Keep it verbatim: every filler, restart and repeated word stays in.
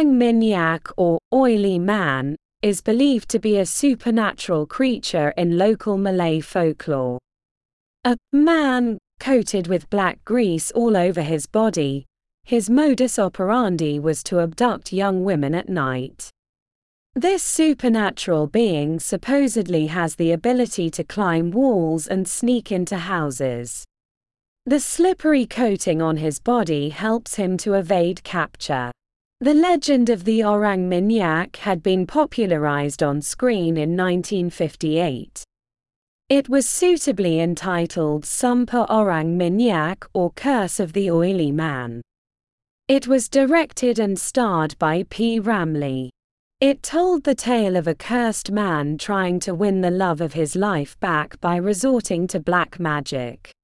Orang Minyak, or oily man, is believed to be a supernatural creature in local Malay folklore. A man coated with black grease all over his body, his modus operandi was to abduct young women at night. This supernatural being supposedly has the ability to climb walls and sneak into houses. The slippery coating on his body helps him to evade capture. The legend of the Orang Minyak had been popularized on screen in nineteen fifty-eight. It was suitably entitled Sumpah Orang Minyak, or Curse of the Oily Man. It was directed and starred by P. Ramlee. It told the tale of a cursed man trying to win the love of his life back by resorting to black magic.